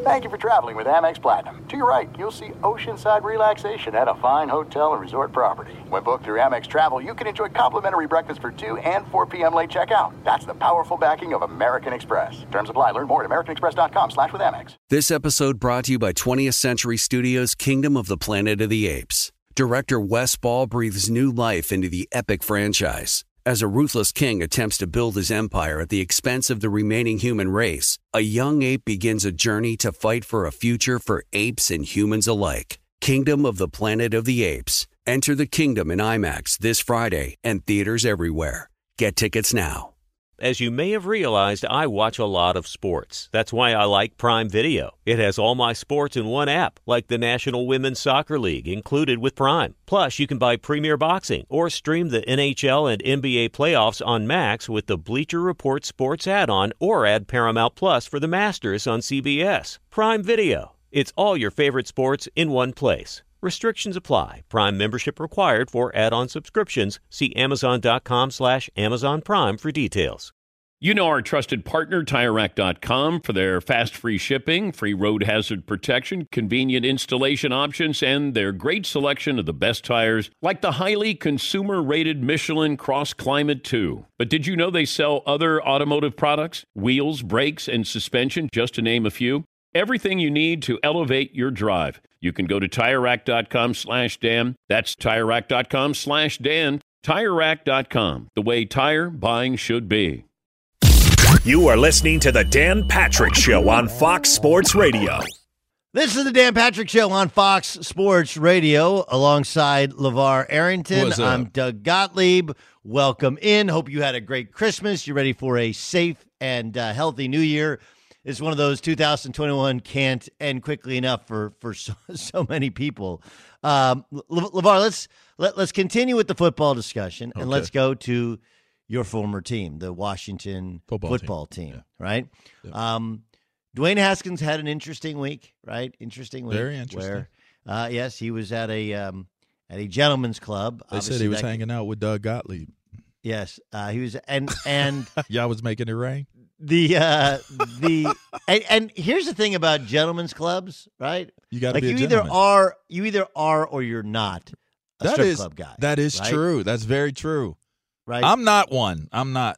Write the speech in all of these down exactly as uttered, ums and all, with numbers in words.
Thank you for traveling with Amex Platinum. To your right, you'll see oceanside relaxation at a fine hotel and resort property. When booked through Amex Travel, you can enjoy complimentary breakfast for two and four p.m. late checkout. That's the powerful backing of American Express. Terms apply. Learn more at americanexpress.com slash with Amex. This episode brought to you by twentieth Century Studios' Kingdom of the Planet of the Apes. Director Wes Ball breathes new life into the epic franchise. As a ruthless king attempts to build his empire at the expense of the remaining human race, a young ape begins a journey to fight for a future for apes and humans alike. Kingdom of the Planet of the Apes. Enter the kingdom in IMAX this Friday and theaters everywhere. Get tickets now. As you may have realized, I watch a lot of sports. That's why I like Prime Video. It has all my sports in one app, like the National Women's Soccer League, included with Prime. Plus, you can buy Premier Boxing or stream the N H L and N B A playoffs on Max with the Bleacher Report Sports add-on, or add Paramount Plus for the Masters on C B S. Prime Video. It's all your favorite sports in one place. Restrictions apply. Prime membership required for add-on subscriptions. See amazon.com slash Amazon Prime for details. You know our trusted partner, Tire Rack dot com, for their fast, free shipping, free road hazard protection, convenient installation options, and their great selection of the best tires, like the highly consumer-rated Michelin Cross Climate two. But did you know they sell other automotive products? Wheels, brakes, and suspension, just to name a few. Everything you need to elevate your drive. You can go to Tire Rack dot com slash Dan. That's Tire Rack dot com slash Dan. Tire Rack dot com, the way tire buying should be. You are listening to The Dan Patrick Show on Fox Sports Radio. This is The Dan Patrick Show on Fox Sports Radio alongside LeVar Arrington. What's up? I'm Doug Gottlieb. Welcome in. Hope you had a great Christmas. You're ready for a safe and uh, healthy New Year. It's one of those two thousand twenty-one can't end quickly enough for, for so, so many people. Um, Le- LeVar, let's, let, let's continue with the football discussion, and Okay. let's go to your former team, the Washington Football football team. team, Yeah. right? Yeah. Um, Dwayne Haskins had an interesting week, right? Interesting week. Very interesting. Where, uh, yes, he was at a um, at a gentleman's club. They Obviously said he was that- hanging out with Doug Gottlieb. Yes, uh, he was, and and Y'all was making it rain? the uh, the and, and here's the thing about gentlemen's clubs, right? You got to Like be a you either gentleman. are you either are or you're not a That strip is- club guy. That is right? true. That's very true. right? I'm not one. I'm not.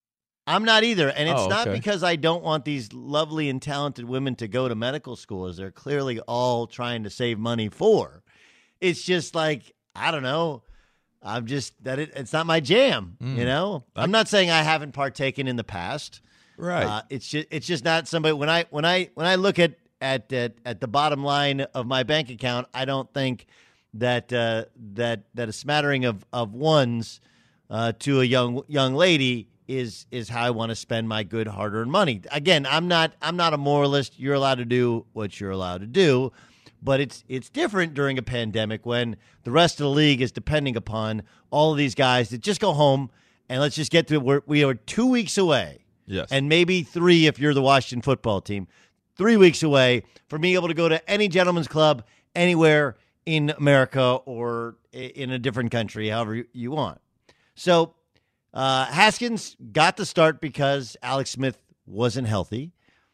I'm not either. And it's Oh, not okay. because I don't want these lovely and talented women to go to medical school, as they're clearly all trying to save money for. It's just like, I don't know. I'm just that it, it's not my jam, Mm. you know? I- I'm not saying I haven't partaken in the past. Right. Uh, it's just it's just not somebody when I when I when I look at at at, at the bottom line of my bank account, I don't think that uh, that that a smattering of of ones uh, to a young young lady is is how I want to spend my good hard-earned money. Again, I'm not I'm not a moralist. You're allowed to do what you're allowed to do, but it's it's different during a pandemic when the rest of the league is depending upon all of these guys to just go home and let's just get to we're, we are two weeks away. Yes. And maybe three if you're the Washington football team. Three weeks away from being able to go to any gentleman's club anywhere in America or in a different country, however you want. So uh, Haskins got the start because Alex Smith wasn't healthy.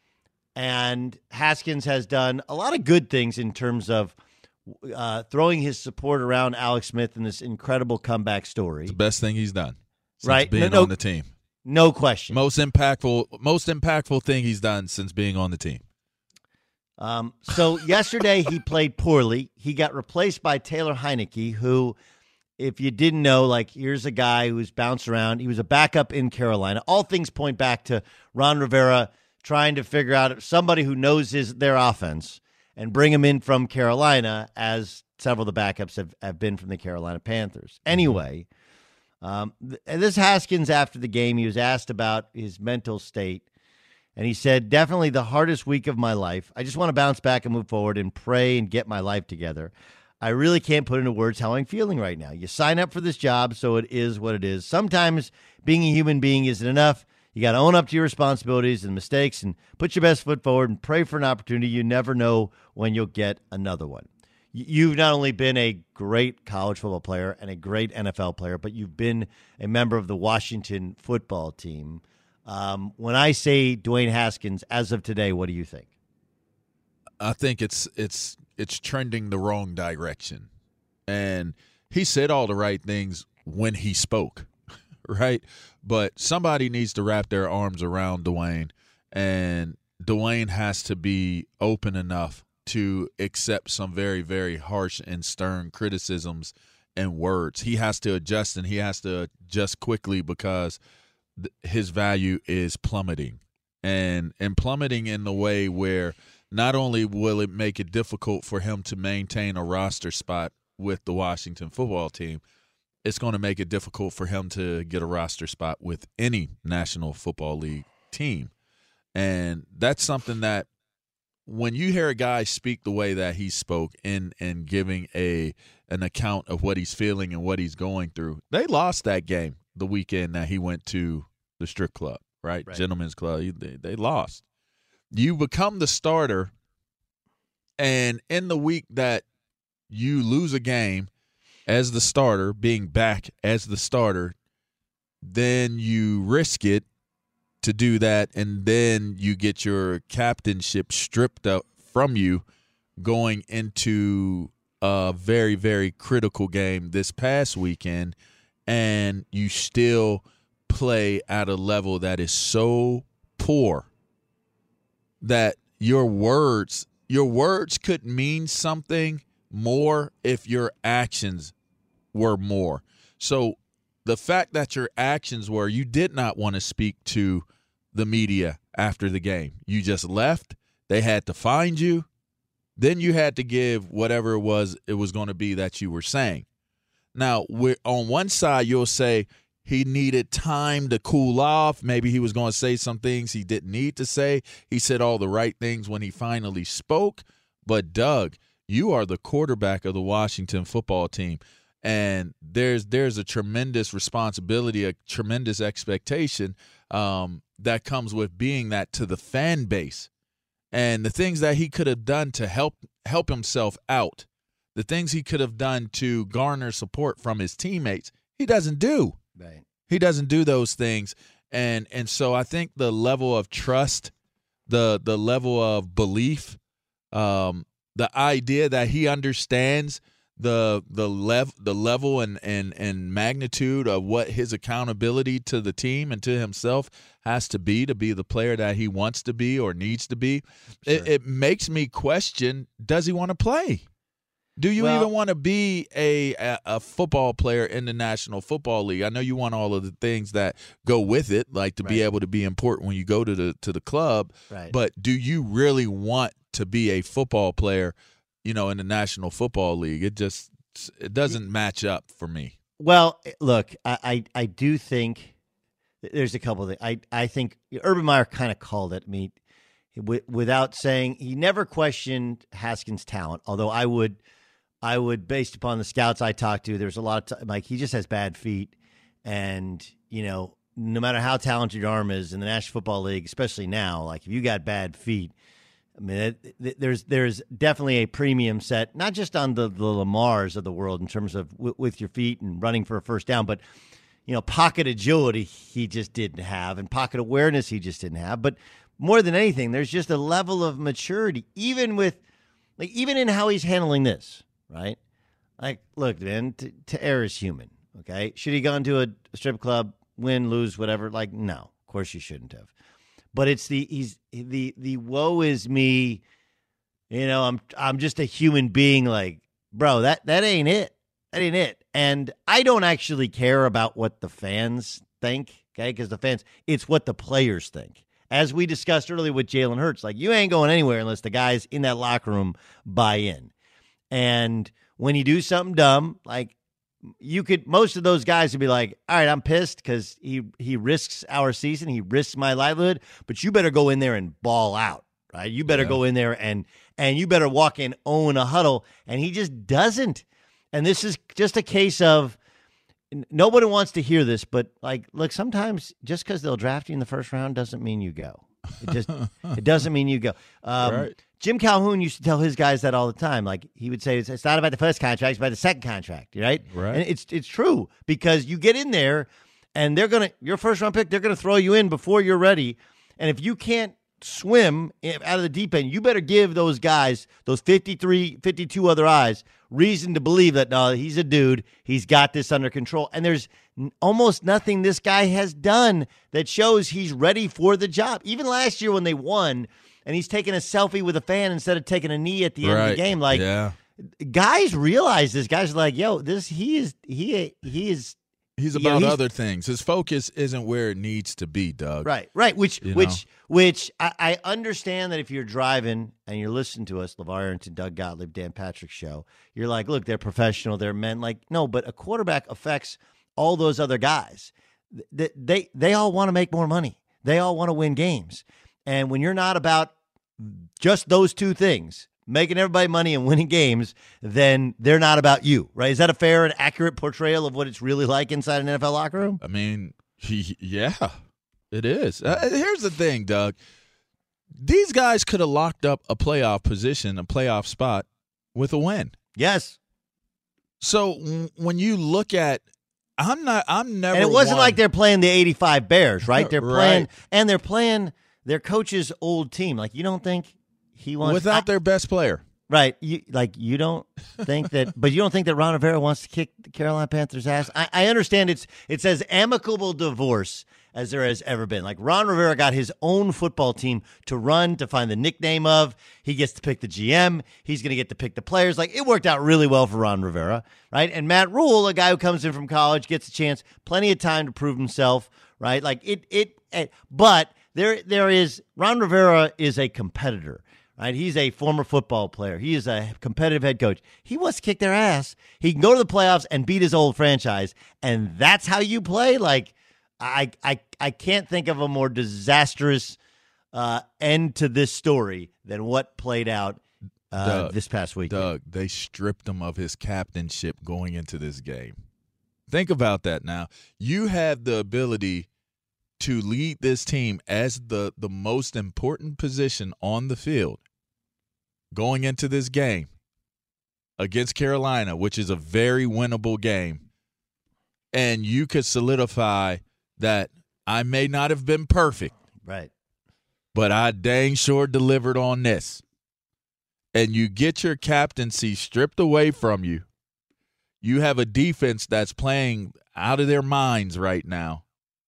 And Haskins has done a lot of good things in terms of uh, throwing his support around Alex Smith in this incredible comeback story. It's the best thing he's done since Right. being No, no. on the team. No question. Most impactful, most impactful thing he's done since being on the team. Um, so yesterday he played poorly. He got replaced by Taylor Heineke, who, if you didn't know, like here's a guy who's bounced around. He was a backup in Carolina. All things point back to Ron Rivera trying to figure out somebody who knows his their offense and bring him in from Carolina, as several of the backups have, have been from the Carolina Panthers. Anyway, um, th- and this Haskins, after the game, he was asked about his mental state. And he said, definitely the hardest week of my life. I just want to bounce back and move forward and pray and get my life together. I really can't put into words how I'm feeling right now. You sign up for this job, so it is what it is. Sometimes being a human being isn't enough. You got to own up to your responsibilities and mistakes and put your best foot forward and pray for an opportunity. You never know when you'll get another one. You've not only been a great college football player and a great N F L player, but you've been a member of the Washington football team. Um, when I say Dwayne Haskins, as of today, what do you think? I think it's it's it's trending the wrong direction. And he said all the right things when he spoke, right? But somebody needs to wrap their arms around Dwayne, and Dwayne has to be open enough to accept some very, very harsh and stern criticisms and words. He has to adjust, and he has to adjust quickly because th- his value is plummeting. And, and plummeting in the way where not only will it make it difficult for him to maintain a roster spot with the Washington football team, it's going to make it difficult for him to get a roster spot with any National Football League team. And that's something that when you hear a guy speak the way that he spoke in and giving a an account of what he's feeling and what he's going through, they lost that game the weekend that he went to the strip club, right? right. Gentlemen's Club. They, they lost. You become the starter, and in the week that you lose a game as the starter, being back as the starter, then you risk it to do that, and then you get your captainship stripped up from you going into a very, very critical game this past weekend, and you still play at a level that is so poor that your words your words could mean something more if your actions were more. So the fact that your actions were, you did not want to speak to the media after the game. You just left. They had to find you. Then you had to give whatever it was it was going to be that you were saying. Now, we're, on one side, you'll say he needed time to cool off. Maybe he was going to say some things he didn't need to say. He said all the right things when he finally spoke. But, Doug, you are the quarterback of the Washington football team. And there's there's a tremendous responsibility, a tremendous expectation um, that comes with being that to the fan base. And the things that he could have done to help help himself out, the things he could have done to garner support from his teammates, he doesn't do. Right. He doesn't do those things. And and so I think the level of trust, the the level of belief, um, the idea that he understands the the lev- the level and, and, and magnitude of what his accountability to the team and to himself has to be to be the player that he wants to be or needs to be, sure. it, it makes me question, does he want to play? Do you well, even want to be a, a a football player in the National Football League? I know you want all of the things that go with it, like to right. be able to be important when you go to the to the club. Right. But do you really want to be a football player, you know, in the National Football League? It just it doesn't match up for me. Well, look, I I, I do think there's a couple of things. I I think Urban Meyer kind of called it. I mean, without saying, he never questioned Haskins' talent, although I would. I would, based upon the scouts I talked to, there's a lot of, t- like, he just has bad feet. And, you know, no matter how talented your arm is in the National Football League, especially now, like, if you got bad feet, I mean, it, it, there's there's definitely a premium set, not just on the, the Lamars of the world in terms of w- with your feet and running for a first down, but, you know, pocket agility he just didn't have, and pocket awareness he just didn't have. But more than anything, there's just a level of maturity, even with, like, even in how he's handling this. Right? Like, look, man, to, to err is human, okay? Should he gone to a, a strip club, win, lose, whatever? Like, no, of course you shouldn't have. But it's the, he's, the, the woe is me, you know, I'm, I'm just a human being, like, bro, that, that ain't it. That ain't it. And I don't actually care about what the fans think, okay? Because the fans, it's what the players think. As we discussed earlier with Jalen Hurts, like, you ain't going anywhere unless the guys in that locker room buy in. And when you do something dumb, like, you could, most of those guys would be like, all right, I'm pissed because he, he risks our season. He risks my livelihood, but you better go in there and ball out, right? You better yeah. go in there and, and you better walk in, own a huddle. And he just doesn't. And this is just a case of, nobody wants to hear this, but, like, look, sometimes just because they'll draft you in the first round doesn't mean you go. It just, it doesn't mean you go. Um, right. Jim Calhoun used to tell his guys that all the time. Like, he would say, it's not about the first contract, it's about the second contract, right? Right. And it's it's true, because you get in there and they're going to, your first round pick, they're going to throw you in before you're ready. And if you can't swim out of the deep end, you better give those guys, those fifty-three, fifty-two other eyes, reason to believe that, no, he's a dude. He's got this under control. And there's almost nothing this guy has done that shows he's ready for the job. Even last year when they won and he's taking a selfie with a fan instead of taking a knee at the end right. of the game, like yeah. guys realize this. Guys are like, yo, this he is he he is He's you about know, he's, other things. His focus isn't where it needs to be, Doug. Right, right. Which, you which, know? which I, I understand that if you're driving and you're listening to us, LeVar Arrington, Doug Gottlieb, Dan Patrick Show, you're like, look, they're professional, they're men. Like, no, but a quarterback affects all those other guys. They they, they all want to make more money. They all want to win games. And when you're not about just those two things, making everybody money and winning games, then they're not about you, right? Is that a fair and accurate portrayal of what it's really like inside an N F L locker room? I mean, he, yeah, it is. Uh, here's the thing, Doug. These guys could have locked up a playoff position, a playoff spot with a win. Yes. So w- when you look at, I'm not, I'm never. And it wasn't one, like they're playing the eighty-five Bears, right? They're playing, right. and they're playing their coach's old team. Like, you don't think he wants without I, their best player, right? You like you don't think that, but you don't think that Ron Rivera wants to kick the Carolina Panthers' ass. I, I understand it's it's as amicable divorce as there has ever been. Like, Ron Rivera got his own football team to run, to find the nickname of. He gets to pick the G M. He's going to get to pick the players. Like, it worked out really well for Ron Rivera, right? And Matt Rule, a guy who comes in from college, gets a chance, plenty of time to prove himself, right? Like it, it. it but there, there is Ron Rivera is a competitor. Right, he's a former football player. He is a competitive head coach. He wants to kick their ass. He can go to the playoffs and beat his old franchise, and that's how you play. Like, I, I, I can't think of a more disastrous uh, end to this story than what played out uh, Doug, this past week. Doug, they stripped him of his captainship going into this game. Think about that now. You have the ability to lead this team as the, the most important position on the field going into this game against Carolina, which is a very winnable game. And you could solidify that I may not have been perfect. Right. But I dang sure delivered on this. And you get your captaincy stripped away from you. You have a defense that's playing out of their minds right now.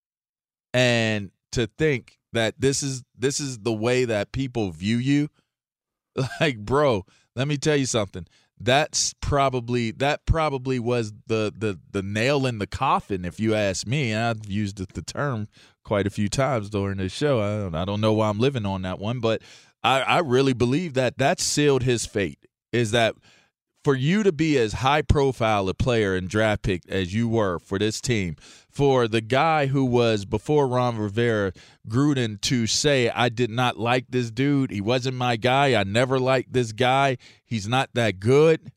And to think that this is this is the way that people view you, like, bro, let me tell you something. That's probably that probably was the the the nail in the coffin, if you ask me. And I've used the term quite a few times during this show. I don't, I don't know why I'm living on that one, but I, I really believe that that sealed his fate. Is that for you to be as high profile a player and draft pick as you were for this team, for the guy who was before Ron Rivera, Gruden, to say, I did not like this dude. He wasn't my guy. I never liked this guy. He's not that good.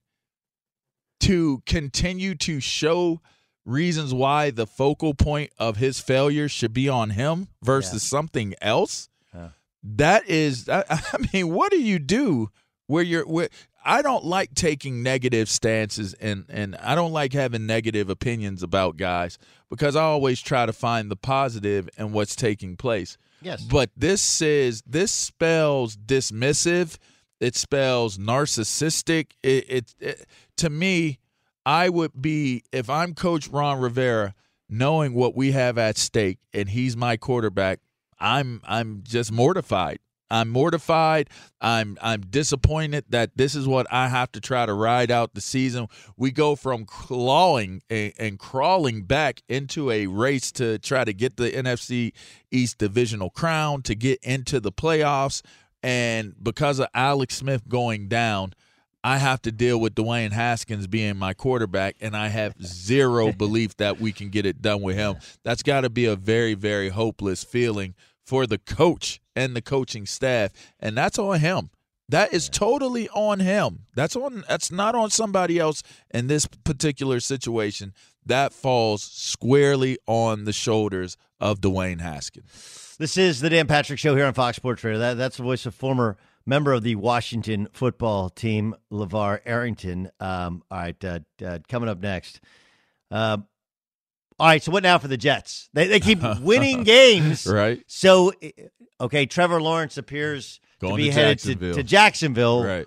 To continue to show reasons why the focal point of his failure should be on him versus yeah. something else. Yeah. That is, I, I mean, what do you do where you're where, I don't like taking negative stances, and, and I don't like having negative opinions about guys because I always try to find the positive in what's taking place. Yes. But this says this spells dismissive. It spells narcissistic. It, it, it to me, I would be, if I'm Coach Ron Rivera, knowing what we have at stake and he's my quarterback, I'm I'm just mortified. I'm mortified. I'm I'm disappointed that this is what I have to try to ride out the season. We go from clawing and, and crawling back into a race to try to get the N F C East divisional crown, to get into the playoffs. And because of Alex Smith going down, I have to deal with Dwayne Haskins being my quarterback, and I have zero belief that we can get it done with him. That's got to be a very, very hopeless feeling for the coach and the coaching staff, and that's on him. That is totally on him. That's on. That's not on somebody else in this particular situation. That falls squarely on the shoulders of Dwayne Haskins. This is the Dan Patrick Show here on Fox Sports Radio. That, that's the voice of former member of the Washington football team, LeVar Arrington. Um, all right, uh, uh, coming up next. Uh, All right, so what now for the Jets? They they keep winning games. Right. So, okay, Trevor Lawrence appears Going to be to headed Jacksonville. to, to Jacksonville. Right.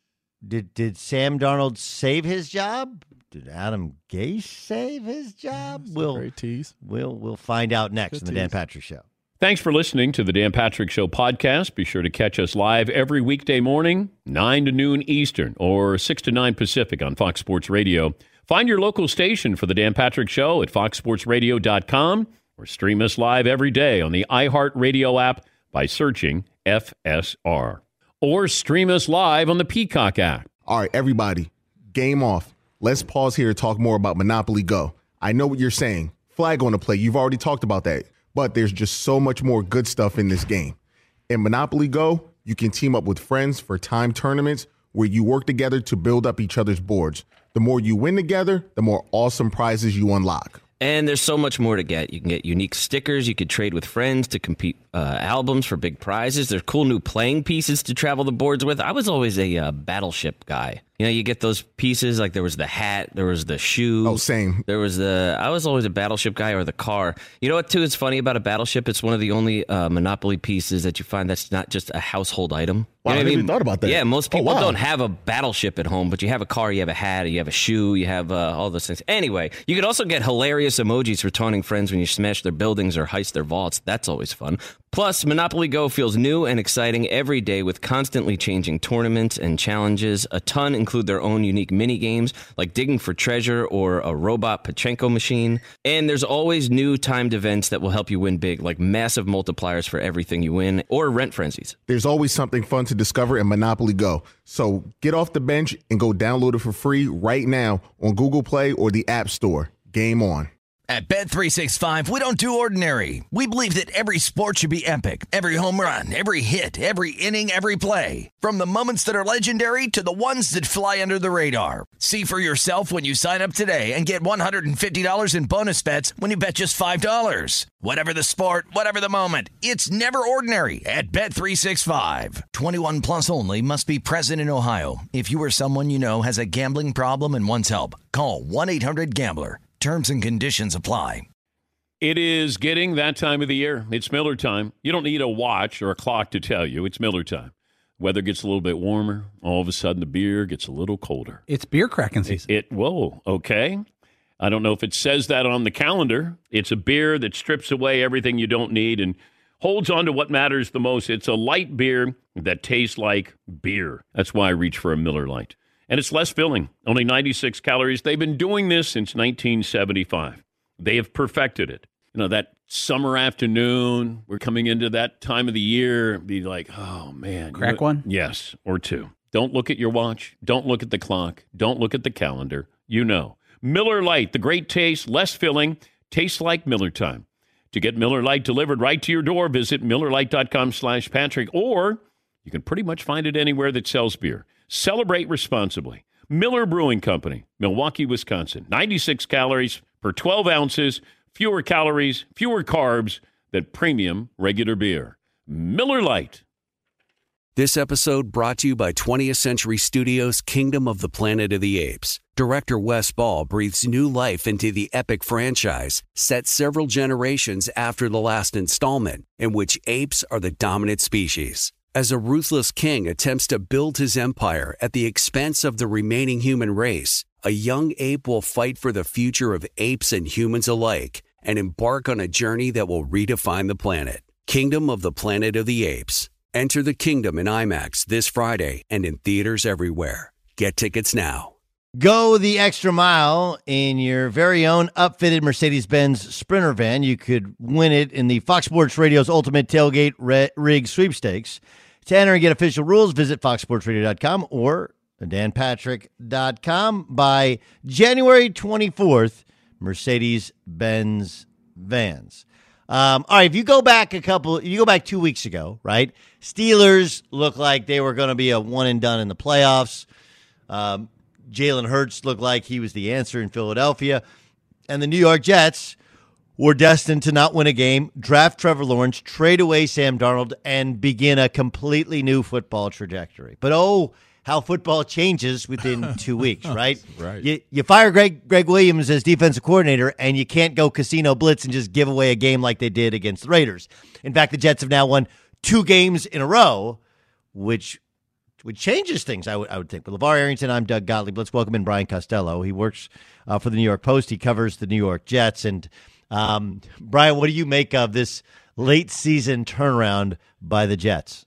Did did Sam Darnold save his job? Did Adam Gase save his job? That's We'll a great tease. we'll we'll find out next Good on the Dan tease. Patrick Show. Thanks for listening to the Dan Patrick Show podcast. Be sure to catch us live every weekday morning, nine to noon Eastern or six to nine Pacific on Fox Sports Radio. Find your local station for the Dan Patrick Show at fox sports radio dot com or stream us live every day on the iHeartRadio app by searching F S R. Or stream us live on the Peacock app. All right, everybody, game off. Let's pause here to talk more about Monopoly Go. I know what you're saying. Flag on the play. You've already talked about that. But there's just so much more good stuff in this game. In Monopoly Go, you can team up with friends for time tournaments where you work together to build up each other's boards. The more you win together, the more awesome prizes you unlock. And there's so much more to get. You can get unique stickers. You could trade with friends to compete uh, albums for big prizes. There's cool new playing pieces to travel the boards with. I was always a uh, Battleship guy. You know, you get those pieces, like there was the hat, there was the shoe. Oh, same. There was the, I was always a Battleship guy, or the car. You know what, too, is funny about a Battleship? It's one of the only uh, Monopoly pieces that you find that's not just a household item. Wow, You know I what never even thought about that. Yeah, most Oh, people wow. don't have a Battleship at home, but you have a car, you have a hat, you have a shoe, you have uh, all those things. Anyway, you could also get hilarious emojis for taunting friends when you smash their buildings or heist their vaults. That's always fun. Plus, Monopoly Go feels new and exciting every day with constantly changing tournaments and challenges. A ton include their own unique mini games like digging for treasure or a robot Pachinko machine. And there's always new timed events that will help you win big, like massive multipliers for everything you win or rent frenzies. There's always something fun to discover in Monopoly Go. So get off the bench and go download it for free right now on Google Play or the App Store. Game on. At Bet three sixty-five, we don't do ordinary. We believe that every sport should be epic. Every home run, every hit, every inning, every play. From the moments that are legendary to the ones that fly under the radar. See for yourself when you sign up today and get one hundred fifty dollars in bonus bets when you bet just five dollars. Whatever the sport, whatever the moment, it's never ordinary at Bet three sixty-five. twenty-one plus only. Must be present in Ohio. If you or someone you know has a gambling problem and wants help, call one eight hundred gambler. Terms and conditions apply. It is getting that time of the year. It's Miller time. You don't need a watch or a clock to tell you. It's Miller time. Weather gets a little bit warmer. All of a sudden, the beer gets a little colder. It's beer cracking season. It, it whoa, okay. I don't know if it says that on the calendar. It's a beer that strips away everything you don't need and holds on to what matters the most. It's a light beer that tastes like beer. That's why I reach for a Miller Lite. And it's less filling, only ninety-six calories. They've been doing this since nineteen seventy-five. They have perfected it. You know, that summer afternoon, we're coming into that time of the year, be like, oh, man. Crack you know, one? Yes, or two. Don't look at your watch. Don't look at the clock. Don't look at the calendar. You know. Miller Lite, the great taste, less filling, tastes like Miller time. To get Miller Lite delivered right to your door, visit miller lite dot com slash Patrick, or you can pretty much find it anywhere that sells beer. Celebrate responsibly. Miller Brewing Company, Milwaukee, Wisconsin. ninety-six calories per twelve ounces, fewer calories, fewer carbs than premium regular beer. Miller Lite. This episode brought to you by twentieth Century Studios' Kingdom of the Planet of the Apes. Director Wes Ball breathes new life into the epic franchise, set several generations after the last installment, in which apes are the dominant species. As a ruthless king attempts to build his empire at the expense of the remaining human race, a young ape will fight for the future of apes and humans alike and embark on a journey that will redefine the planet. Kingdom of the Planet of the Apes. Enter the kingdom in IMAX this Friday and in theaters everywhere. Get tickets now. Go the extra mile in your very own upfitted Mercedes-Benz Sprinter van. You could win it in the Fox Sports Radio's Ultimate Tailgate Rig Sweepstakes. To enter and get official rules, visit fox sports radio dot com or dan patrick dot com. By January twenty-fourth, Mercedes-Benz vans. Um, all right, if you go back a couple, you go back two weeks ago, right? Steelers looked like they were going to be a one and done in the playoffs. Um, Jalen Hurts looked like he was the answer in Philadelphia. And the New York Jets were destined to not win a game, draft Trevor Lawrence, trade away Sam Darnold, and begin a completely new football trajectory. But oh, how football changes within two weeks, right? Right. You, you fire Greg, Greg Williams as defensive coordinator, and you can't go casino blitz and just give away a game like they did against the Raiders. In fact, the Jets have now won two games in a row, which which changes things, I would I would think. But LeVar Arrington, I'm Doug Gottlieb. Let's welcome in Brian Costello. He works uh, for the New York Post. He covers the New York Jets. And um, Brian, what do you make of this late season turnaround by the Jets?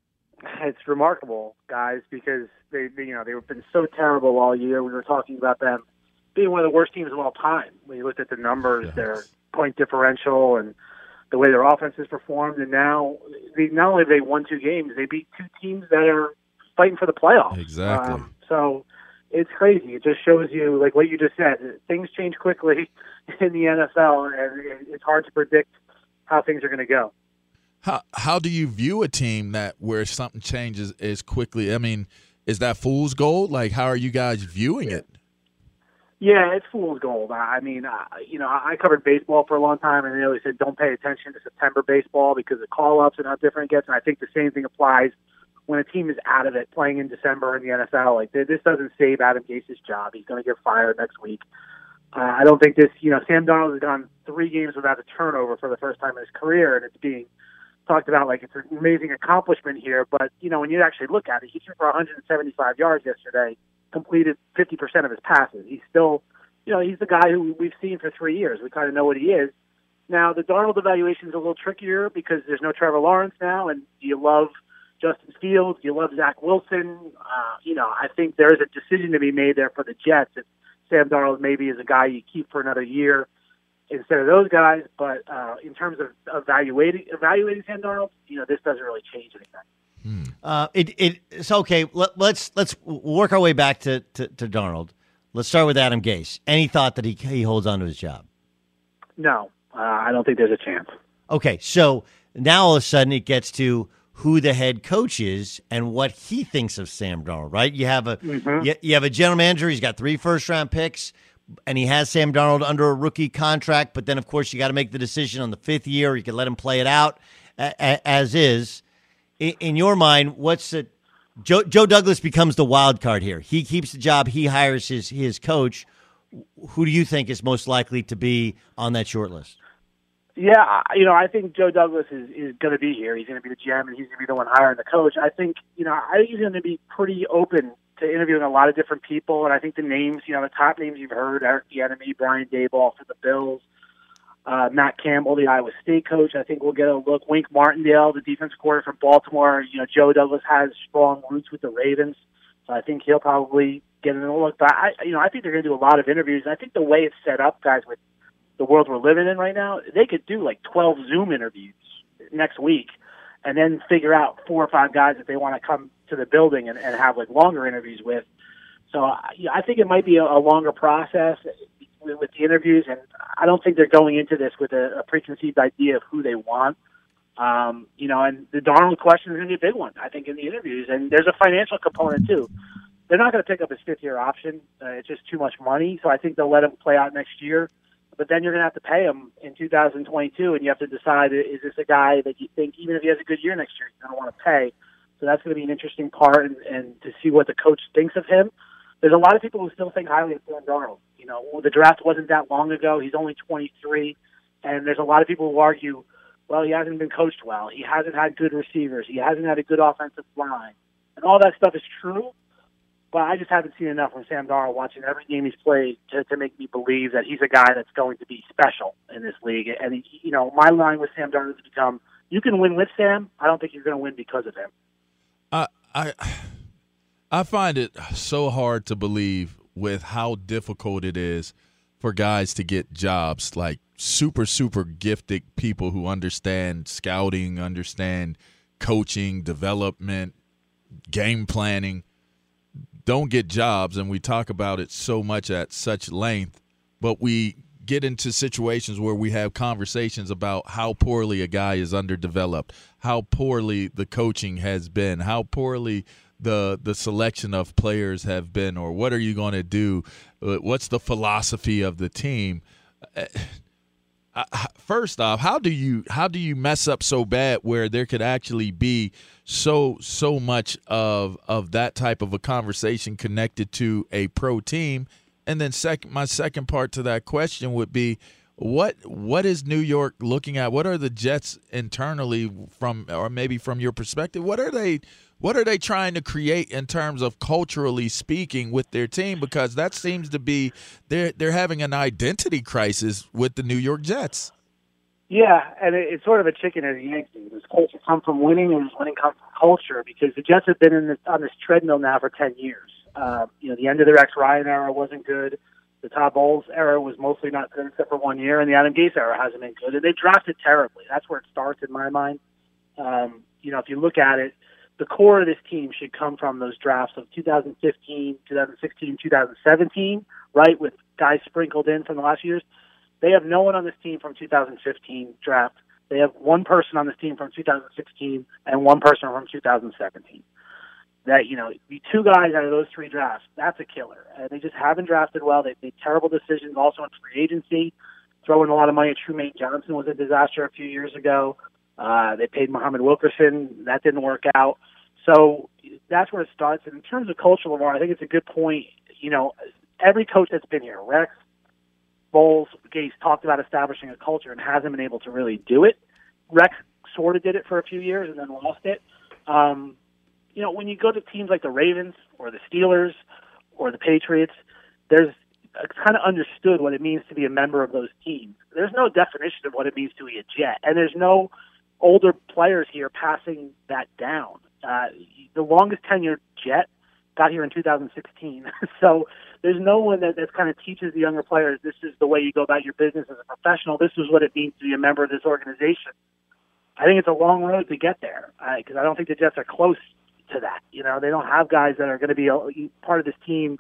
It's remarkable, guys, because they, they you know they've been so terrible all year. We were talking about them being one of the worst teams of all time. When you looked at the numbers, yes. Their point differential and the way their offense has performed, and now they, not only have they won two games, they beat two teams that are fighting for the playoffs. Exactly. Um, so it's crazy. It just shows you, like what you just said, things change quickly in the N F L, and it's hard to predict how things are going to go. How how do you view a team that where something changes as quickly? I mean, is that fool's gold? Like, how are you guys viewing it? Yeah, it's fool's gold. I mean, uh, you know, I covered baseball for a long time, and they always said don't pay attention to September baseball because of call-ups and how different it gets. And I think the same thing applies when a team is out of it, playing in December in the N F L. Like, this doesn't save Adam Gase's job. He's going to get fired next week. Uh, I don't think this, you know, Sam Darnold has gone three games without a turnover for the first time in his career, and it's being talked about like it's an amazing accomplishment here. But, you know, when you actually look at it, he threw for one hundred seventy-five yards yesterday, completed fifty percent of his passes. He's still, you know, he's the guy who we've seen for three years. We kind of know what he is. Now, the Darnold evaluation is a little trickier because there's no Trevor Lawrence now, and you love Justin Fields, you love Zach Wilson. Uh, you know, I think there is a decision to be made there for the Jets. If Sam Darnold maybe is a guy you keep for another year instead of those guys. But uh, in terms of evaluating evaluating Sam Darnold, you know, this doesn't really change anything. Hmm. Uh, it it it's okay. Let, let's let's work our way back to, to, to Darnold. Let's start with Adam Gase. Any thought that he he holds on to his job? No, uh, I don't think there's a chance. Okay, so now all of a sudden it gets to who the head coach is and what he thinks of Sam Darnold, right? You have a mm-hmm. you, you have a general manager. He's got three first round picks, and he has Sam Darnold under a rookie contract. But then, of course, you got to make the decision on the fifth year. You can let him play it out a, a, as is. In, in your mind, what's it? Joe, Joe Douglas becomes the wild card here. He keeps the job. He hires his his coach. Who do you think is most likely to be on that short list? Yeah, you know, I think Joe Douglas is, is going to be here. He's going to be the G M, and he's going to be the one hiring the coach. I think, you know, I think he's going to be pretty open to interviewing a lot of different people, and I think the names, you know, the top names you've heard, Eric Bieniemy, Brian Daboll for the Bills, uh, Matt Campbell, the Iowa State coach, I think we'll get a look. Wink Martindale, the defensive coordinator from Baltimore. You know, Joe Douglas has strong roots with the Ravens, so I think he'll probably get a look. But, I, you know, I think they're going to do a lot of interviews, and I think the way it's set up, guys, with the world we're living in right now, they could do like twelve Zoom interviews next week and then figure out four or five guys that they want to come to the building and, and have like longer interviews with. So I think it might be a, a longer process with, with the interviews, and I don't think they're going into this with a, a preconceived idea of who they want. Um, you know, and the Darnold question is going to be a big one, I think, in the interviews. And there's a financial component too. They're not going to pick up his fifth-year option. Uh, it's just too much money, so I think they'll let him play out next year. But then you're going to have to pay him in two thousand twenty-two, and you have to decide, is this a guy that you think, even if he has a good year next year, you're going to want to pay? So that's going to be an interesting part, and, and to see what the coach thinks of him. There's a lot of people who still think highly of Sam Darnold. You know, the draft wasn't that long ago. He's only twenty-three, and there's a lot of people who argue, well, he hasn't been coached well. He hasn't had good receivers. He hasn't had a good offensive line. And all that stuff is true. But I just haven't seen enough from Sam Darnold watching every game he's played to, to make me believe that he's a guy that's going to be special in this league. And, he, you know, my line with Sam Darnold has become, you can win with Sam. I don't think you're going to win because of him. I, I, I find it so hard to believe with how difficult it is for guys to get jobs, like super, super gifted people who understand scouting, understand coaching, development, game planning, don't get jobs, and we talk about it so much at such length, but we get into situations where we have conversations about how poorly a guy is underdeveloped, how poorly the coaching has been, how poorly the the selection of players have been, or what are you going to do, what's the philosophy of the team. uh, first off, how do you how do you mess up so bad where there could actually be so so much of of that type of a conversation connected to a pro team? And then second, my second part to that question would be, what what is New York looking at? What are the Jets internally from, or maybe from your perspective, what are they what are they trying to create in terms of culturally speaking with their team? Because that seems to be they're they're having an identity crisis with the New York Jets. Yeah, and it, it's sort of a chicken and egg thing. Does culture come from winning, or does winning come from culture? Because the Jets have been in this, on this treadmill now for ten years. Uh, you know, the end of their Rex Ryan era wasn't good. The Todd Bowles era was mostly not good except for one year, and the Adam Gase era hasn't been good. And they drafted terribly. That's where it starts in my mind. Um, you know, if you look at it, the core of this team should come from those drafts of two thousand fifteen, two thousand sixteen, two thousand seventeen, right, with guys sprinkled in from the last few years. They have no one on this team from two thousand fifteen draft. They have one person on this team from two thousand sixteen and one person from two thousand seventeen. That, you know, the two guys out of those three drafts, that's a killer. And they just haven't drafted well. They've made terrible decisions also in free agency. Throwing a lot of money at Trumaine Johnson was a disaster a few years ago. Uh, they paid Muhammad Wilkerson. That didn't work out. So that's where it starts. And in terms of culture, Lamar, I think it's a good point. You know, every coach that's been here, Rex, Bowles, Gase, talked about establishing a culture and hasn't been able to really do it. Rex sort of did it for a few years and then lost it. Um, you know, when you go to teams like the Ravens or the Steelers or the Patriots, there's it's kind of understood what it means to be a member of those teams. There's no definition of what it means to be a Jet, and there's no older players here passing that down. Uh, the longest tenured Jet got here in two thousand sixteen, so there's no one that, that kind of teaches the younger players this is the way you go about your business as a professional. This is what it means to be a member of this organization. I think it's a long road to get there because uh, I don't think the Jets are close to that. You know, they don't have guys that are going to be a, part of this team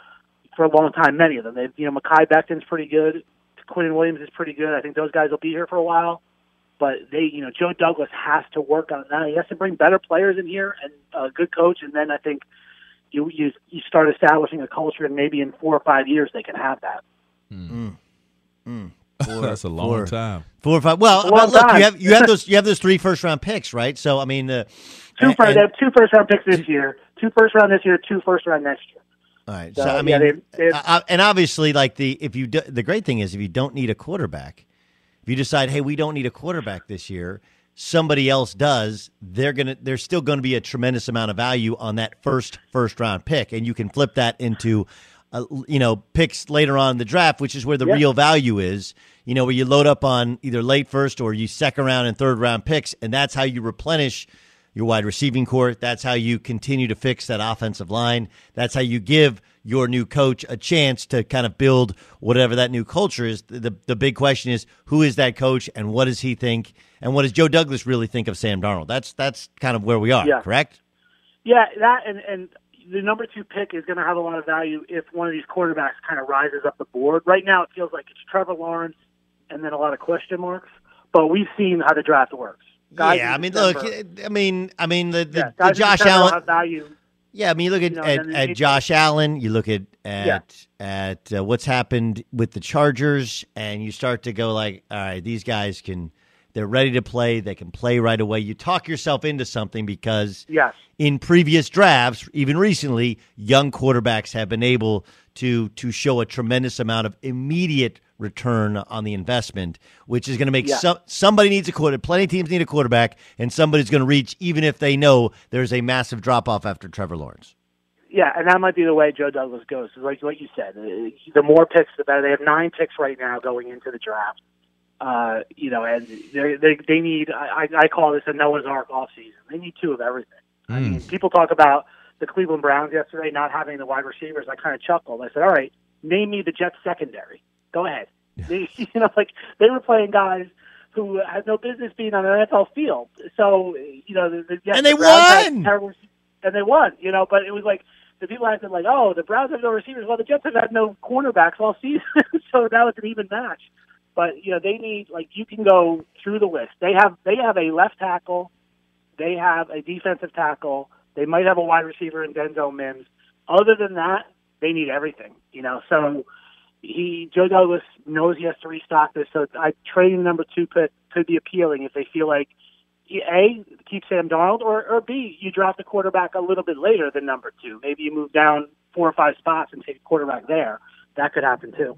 for a long time. Many of them. They've, you know, Mekhi Becton's pretty good. Quinn Williams is pretty good. I think those guys will be here for a while. But they, you know, Joe Douglas has to work on that. He has to bring better players in here and a good coach. And then I think you you you start establishing a culture, and maybe in four or five years they can have that. Mm. Mm. Four, That's a long four, time. Four or five. Well, but look, you have you have those you have those three first round picks, right? So I mean, uh, two and, first, they have two first round picks this year, two first round this year, two first round next year. All right. So, so I mean, yeah, they, they, uh, and obviously, like the if you do, the great thing is if you don't need a quarterback, if you decide, hey, we don't need a quarterback this year, somebody else does, they're gonna there's still going to be a tremendous amount of value on that first first round pick, and you can flip that into, uh, you know, picks later on in the draft, which is where the yeah. real value is. You know, where you load up on either late first or you second round and third round picks, and that's how you replenish your wide receiving core. That's how you continue to fix that offensive line. That's how you give your new coach a chance to kind of build whatever that new culture is. The, the, the big question is, who is that coach and what does he think? And what does Joe Douglas really think of Sam Darnold? That's that's kind of where we are, yeah. correct? Yeah, that and, and the number two pick is going to have a lot of value if one of these quarterbacks kind of rises up the board. Right now it feels like it's Trevor Lawrence and then a lot of question marks, but we've seen how the draft works. Guys yeah, I mean, look, I mean, I mean, the, the, yeah, the Josh Allen have value. Yeah, I mean, you look at, you know, at, at Josh Allen, you look at at yeah. at uh, what's happened with the Chargers, and you start to go like, all right, these guys can, they're ready to play, they can play right away. You talk yourself into something because yes. in previous drafts, even recently, young quarterbacks have been able to to show a tremendous amount of immediate return on the investment, which is going to make yeah. some somebody needs a quarterback. Plenty of teams need a quarterback, and somebody's going to reach, even if they know there's a massive drop off after Trevor Lawrence. Yeah, and that might be the way Joe Douglas goes. Like what you said, the more picks, the better. They have nine picks right now going into the draft. Uh, you know, and they they, they need. I, I call this a Noah's Ark offseason. They need two of everything. Mm. I mean, people talk about the Cleveland Browns yesterday not having the wide receivers. I kind of chuckled. I said, "All right, name me the Jets secondary. Go ahead." They, you know, like they were playing guys who had no business being on an N F L field. So, you know, the, the, yes, and they the Browns won. Terrible, and they won. You know, but it was like the people acted like, "Oh, the Browns have no receivers." Well, the Jets have had no cornerbacks all season, so that was an even match. But you know, they need like you can go through the list. They have they have a left tackle, they have a defensive tackle, they might have a wide receiver in Denzel Mims. Other than that, they need everything. You know, so. he Joe Douglas knows he has to restock this, so I trading the number two pick could be appealing if they feel like A, keep Sam Darnold, or, or B, you draft a quarterback a little bit later than number two. Maybe you move down four or five spots and take a quarterback there. That could happen too.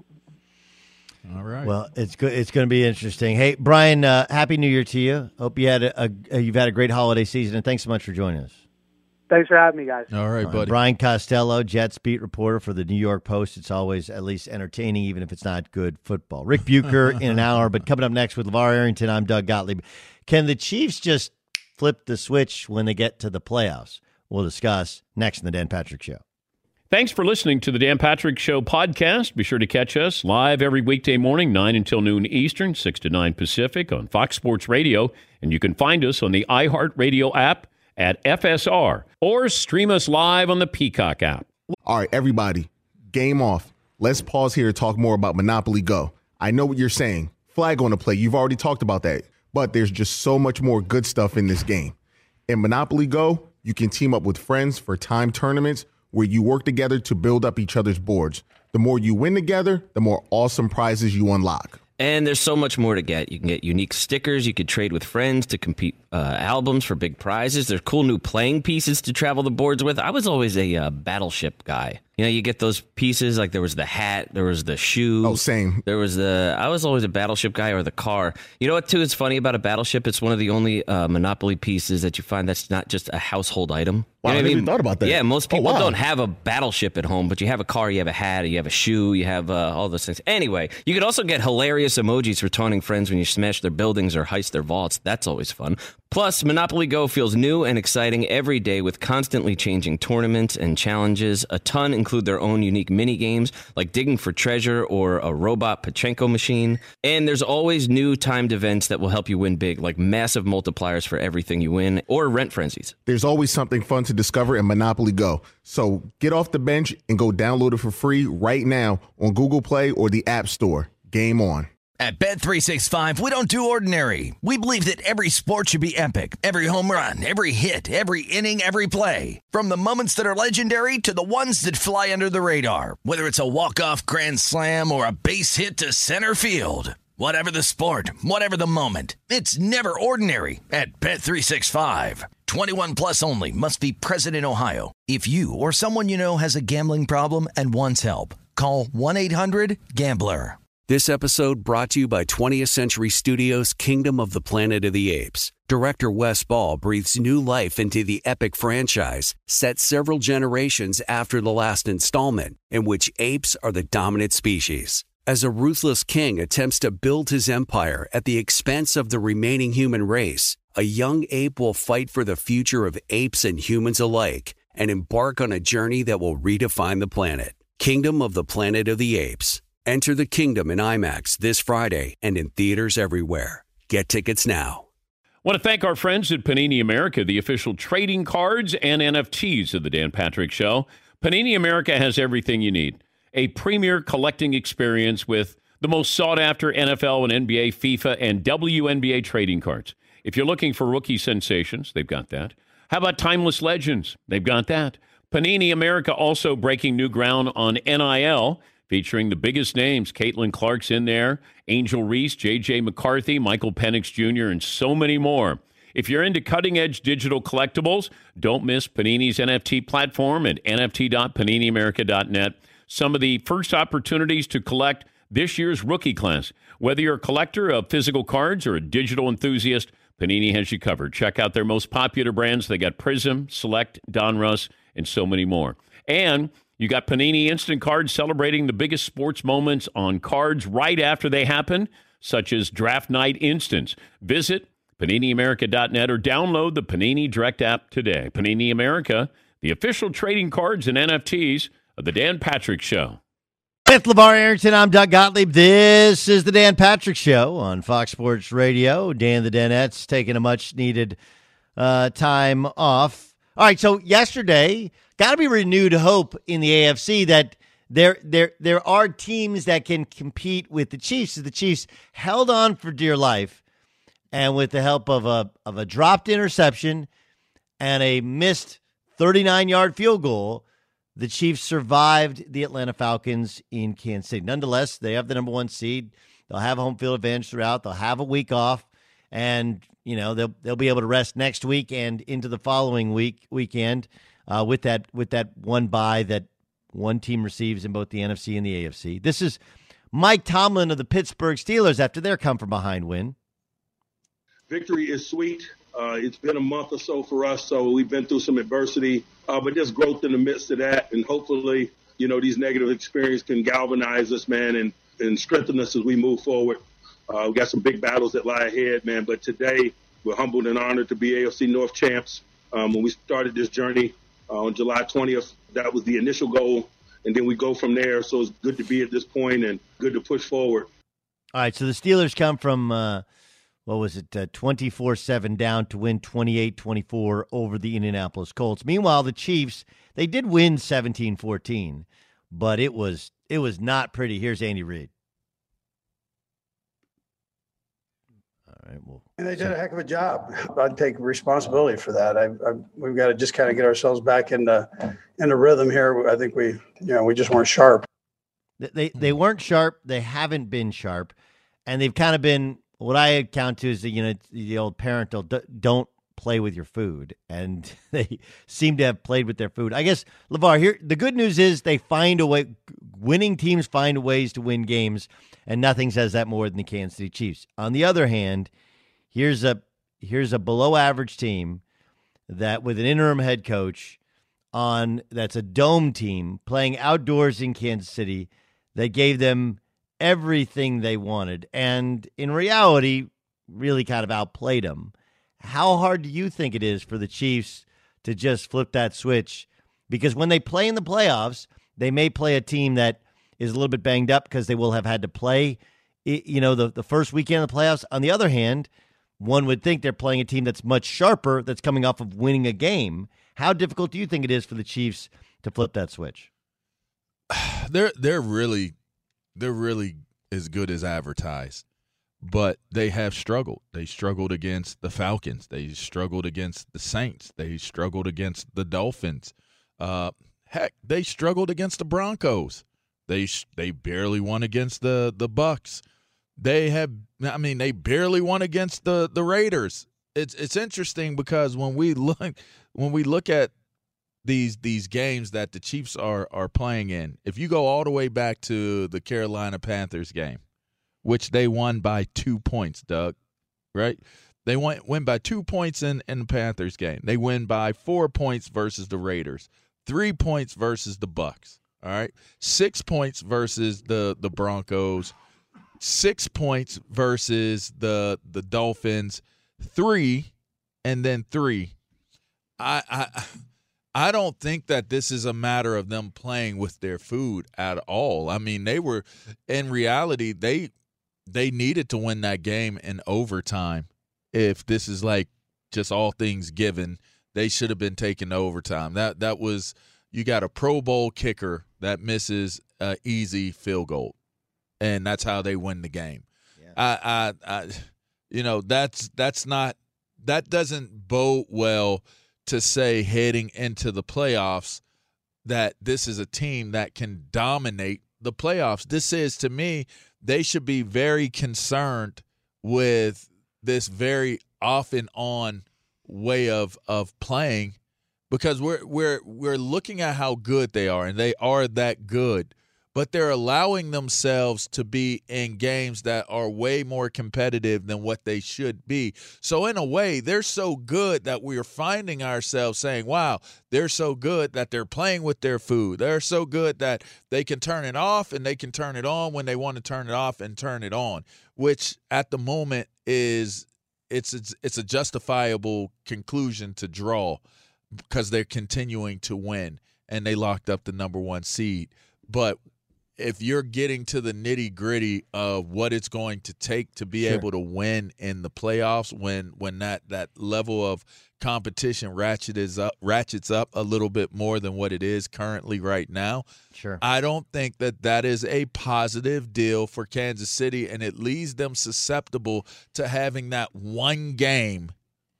All right. Well, it's good. It's going to be interesting. Hey, Brian, uh, happy New Year to you. Hope you had a, a you've had a great holiday season, and thanks so much for joining us. Thanks for having me, guys. All right, buddy. Uh, Brian Costello, Jets beat reporter for the New York Post. It's always at least entertaining, even if it's not good football. Rick Bucher in an hour, but coming up next with LeVar Arrington, I'm Doug Gottlieb. Can the Chiefs just flip the switch when they get to the playoffs? We'll discuss next in the Dan Patrick Show. Thanks for listening to the Dan Patrick Show podcast. Be sure to catch us live every weekday morning, nine until noon Eastern, six to nine Pacific on Fox Sports Radio. And you can find us on the iHeartRadio app at F S R or stream us live on the Peacock app. All right, everybody, game off. Let's pause here to talk more about Monopoly Go. I know what you're saying. Flag on the play. You've already talked about that. But there's just so much more good stuff in this game. In Monopoly Go, you can team up with friends for time tournaments where you work together to build up each other's boards. The more you win together, the more awesome prizes you unlock. And there's so much more to get. You can get unique stickers. You could trade with friends to compete uh, albums for big prizes. There's cool new playing pieces to travel the boards with. I was always a uh, Battleship guy. You know, you get those pieces, like there was the hat, there was the shoe. Oh, same. There was the, I was always a Battleship guy, or the car. You know what, too, is funny about a Battleship? It's one of the only uh, Monopoly pieces that you find that's not just a household item. Wow, You know I what never even thought about that. Yeah, most people Oh, wow. don't have a Battleship at home, but you have a car, you have a hat, you have a shoe, you have uh, all those things. Anyway, you could also get hilarious emojis for taunting friends when you smash their buildings or heist their vaults. That's always fun. Plus, Monopoly Go feels new and exciting every day with constantly changing tournaments and challenges. A ton include their own unique mini games like digging for treasure or a robot Pachinko machine. And there's always new timed events that will help you win big, like massive multipliers for everything you win or rent frenzies. There's always something fun to discover in Monopoly Go. So get off the bench and go download it for free right now on Google Play or the App Store. Game on. At Bet three sixty-five, we don't do ordinary. We believe that every sport should be epic. Every home run, every hit, every inning, every play. From the moments that are legendary to the ones that fly under the radar. Whether it's a walk-off grand slam or a base hit to center field. Whatever the sport, whatever the moment, it's never ordinary at Bet three sixty-five. twenty-one plus only. Must be present in Ohio. If you or someone you know has a gambling problem and wants help, call one eight hundred gambler. This episode brought to you by twentieth Century Studios' Kingdom of the Planet of the Apes. Director Wes Ball breathes new life into the epic franchise, set several generations after the last installment, in which apes are the dominant species. As a ruthless king attempts to build his empire at the expense of the remaining human race, a young ape will fight for the future of apes and humans alike and embark on a journey that will redefine the planet. Kingdom of the Planet of the Apes. Enter the kingdom in IMAX this Friday and in theaters everywhere. Get tickets now. I want to thank our friends at Panini America, the official trading cards and N F Ts of the Dan Patrick Show. Panini America has everything you need. A premier collecting experience with the most sought-after N F L and N B A, FIFA, and W N B A trading cards. If you're looking for rookie sensations, they've got that. How about timeless legends? They've got that. Panini America also breaking new ground on N I L, featuring the biggest names. Caitlin Clark's in there, Angel Reese, J J. McCarthy, Michael Penix Junior, and so many more. If you're into cutting-edge digital collectibles, don't miss Panini's N F T platform at N F T dot panini america dot net. Some of the first opportunities to collect this year's rookie class. Whether you're a collector of physical cards or a digital enthusiast, Panini has you covered. Check out their most popular brands. They got Prism, Select, Donruss, and so many more. And you got Panini Instant Cards celebrating the biggest sports moments on cards right after they happen, such as Draft Night Instants. Visit panini america dot net or download the Panini Direct app today. Panini America, the official trading cards and N F Ts of the Dan Patrick Show. With LeVar Arrington, I'm Doug Gottlieb. This is the Dan Patrick Show on Fox Sports Radio. Dan the Danettes taking a much-needed uh, time off. All right, so yesterday, got to be renewed hope in the A F C that there, there, there are teams that can compete with the Chiefs. The Chiefs held on for dear life, and with the help of a of a dropped interception and a missed thirty-nine-yard field goal, the Chiefs survived the Atlanta Falcons in Kansas City. Nonetheless, they have the number one seed. They'll have home field advantage throughout. They'll have a week off, and you know they'll they'll be able to rest next week and into the following week weekend uh, with that with that one bye that one team receives in both the N F C and the A F C. This is Mike Tomlin of the Pittsburgh Steelers after their come-from-behind win. Victory is sweet. Uh, it's been a month or so for us, so we've been through some adversity, uh, but there's growth in the midst of that, and hopefully, you know, these negative experiences can galvanize us, man, and, and strengthen us as we move forward. Uh, we got some big battles that lie ahead, man, but today we're humbled and honored to be A F C North champs. Um, when we started this journey uh, on July twentieth, that was the initial goal. And then we go from there. So it's good to be at this point and good to push forward. All right. So the Steelers come from, uh, what was it, uh, twenty-four seven down to win twenty-eight twenty-four over the Indianapolis Colts. Meanwhile, the Chiefs, they did win seventeen fourteen, but it was it was not pretty. Here's Andy Reid. All right. Well, and they did a heck of a job. I'd take responsibility for that. I, I, we've got to just kind of get ourselves back into into rhythm here. I think we, you know, we just weren't sharp. They they weren't sharp. They haven't been sharp, and they've kind of been what I count to is the you know the old parental don't play with your food, and they seem to have played with their food. I guess LeVar here. The good news is they find a way. Winning teams find ways to win games, and nothing says that more than the Kansas City Chiefs. On the other hand, here's a here's a below average team that with an interim head coach on that's a dome team playing outdoors in Kansas City that gave them everything they wanted, and in reality, really kind of outplayed them. How hard do you think it is for the Chiefs to just flip that switch? Because when they play in the playoffs, they may play a team that is a little bit banged up because they will have had to play, you know, the, the first weekend of the playoffs. On the other hand, one would think they're playing a team that's much sharper, that's coming off of winning a game. How difficult do you think it is for the Chiefs to flip that switch? They're they're really they're really as good as advertised, but they have struggled. They struggled against the Falcons. They struggled against the Saints. They struggled against the Dolphins. Uh, heck, they struggled against the Broncos. They they barely won against the the Bucks. They have, I mean, they barely won against the the Raiders. It's it's interesting because when we look when we look at these these games that the Chiefs are are playing in, if you go all the way back to the Carolina Panthers game, which they won by two points, Doug, right? They win, win by two points in, in the Panthers game. They win by four points versus the Raiders, three points versus the Bucks, all right? Six points versus the, the Broncos, six points versus the the Dolphins, three, and then three. I I I don't think that this is a matter of them playing with their food at all. I mean, they were in reality they they needed to win that game in overtime. If this is like just all things given, they should have been taken to overtime. That that was you got a Pro Bowl kicker that misses an easy field goal, and that's how they win the game. Yeah. I, I, I, you know, that's that's not that doesn't bode well to say heading into the playoffs that this is a team that can dominate the playoffs. This says to me they should be very concerned with this very off and on way of of playing, because we're we're we're looking at how good they are, and they are that good, but they're allowing themselves to be in games that are way more competitive than what they should be. So in a way, they're so good that we're finding ourselves saying, wow, they're so good that they're playing with their food. They're so good that they can turn it off and they can turn it on when they want to turn it off and turn it on, which at the moment is it's it's, it's a justifiable conclusion to draw because they're continuing to win and they locked up the number one seed. But if you're getting to the nitty-gritty of what it's going to take to be Sure. able to win in the playoffs, when when that, that level of competition ratchets up, ratchets up a little bit more than what it is currently right now, Sure. I don't think that that is a positive deal for Kansas City, and it leaves them susceptible to having that one game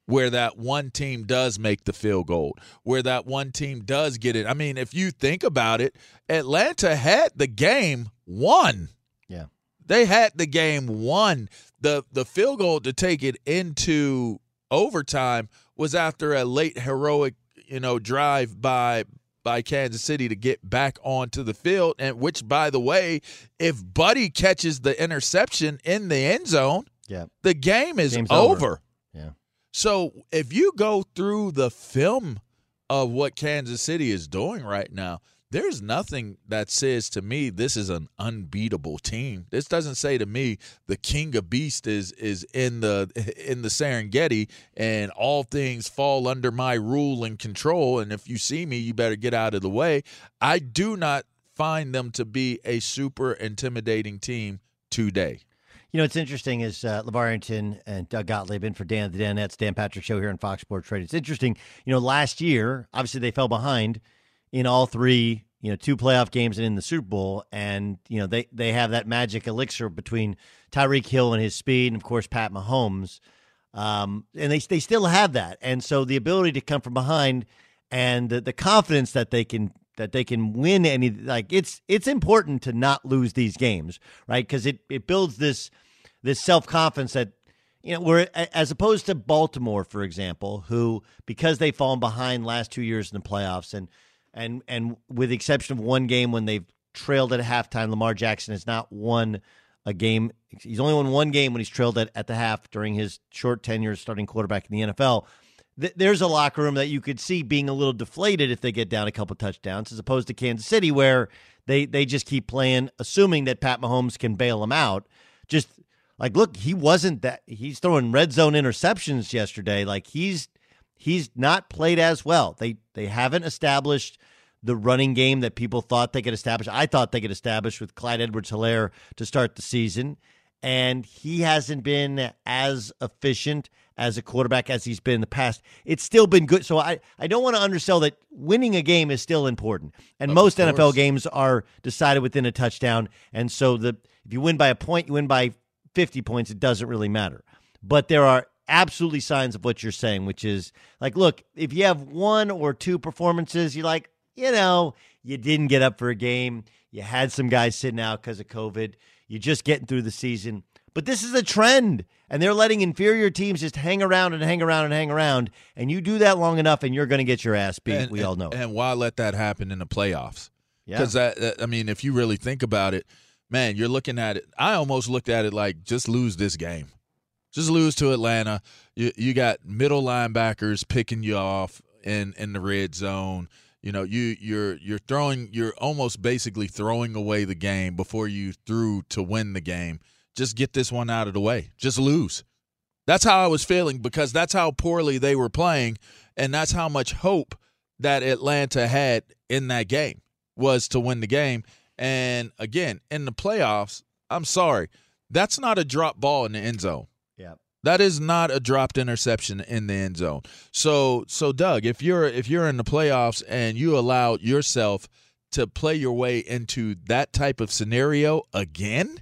where that one team does make the field goal, where that one team does get it. I mean, if you think about it, Atlanta had the game won. Yeah. They had the game won. The the field goal to take it into overtime was after a late heroic, you know, drive by by Kansas City to get back onto the field, and which, by the way, if Buddy catches the interception in the end zone, yeah, the game is Game's over. over. Yeah. So if you go through the film of what Kansas City is doing right now, there's nothing that says to me this is an unbeatable team. This doesn't say to me the king of beast is is in the in the Serengeti and all things fall under my rule and control, and if you see me, you better get out of the way. I do not find them to be a super intimidating team today. You know, what's interesting is uh, LeVar Arrington and Doug Gottlieb in for Dan of the Danettes, Dan Patrick Show here on Fox Sports Radio. It's interesting. You know, last year, obviously they fell behind in all three, you know, two playoff games and in the Super Bowl. And, you know, they, they have that magic elixir between Tyreek Hill and his speed and, of course, Pat Mahomes. Um, and they they still have that. And so the ability to come from behind and the, the confidence that they can that they can win any, like, it's it's important to not lose these games, right? Because it, it builds this this self-confidence that, you know, we're, as opposed to Baltimore, for example, who, because they've fallen behind last two years in the playoffs and And and with the exception of one game when they've trailed at halftime, Lamar Jackson has not won a game. He's only won one game when he's trailed at, at the half during his short tenure as starting quarterback in the N F L. Th- there's a locker room that you could see being a little deflated if they get down a couple touchdowns, as opposed to Kansas City, where they, they just keep playing, assuming that Pat Mahomes can bail them out. Just like, look, he wasn't that. He's throwing red zone interceptions yesterday. Like, he's He's not played as well. They they haven't established the running game that people thought they could establish. I thought they could establish with Clyde Edwards-Helaire to start the season. And he hasn't been as efficient as a quarterback as he's been in the past. It's still been good. So I, I don't want to undersell that winning a game is still important. And Of most course. N F L games are decided within a touchdown. And so the if you win by a point, you win by fifty points, it doesn't really matter. But there are absolutely signs of what you're saying, which is like, look, if you have one or two performances, you're like, you know, you didn't get up for a game. You had some guys sitting out because of COVID. You're just getting through the season. But this is a trend, and they're letting inferior teams just hang around and hang around and hang around. And you do that long enough, and you're going to get your ass beat. And, we and, all know. And why let that happen in the playoffs? Yeah. Because, that, that, I mean, if you really think about it, man, you're looking at it. I almost looked at it like just lose this game. Just lose to Atlanta. You you got middle linebackers picking you off in, in the red zone. You know, you you're you're throwing you're almost basically throwing away the game before you threw to win the game. Just get this one out of the way. Just lose. That's how I was feeling, because that's how poorly they were playing, and that's how much hope that Atlanta had in that game, was to win the game. And again, in the playoffs, I'm sorry, that's not a drop ball in the end zone. Yeah. That is not a dropped interception in the end zone. So, so Doug, if you're if you're in the playoffs and you allow yourself to play your way into that type of scenario again,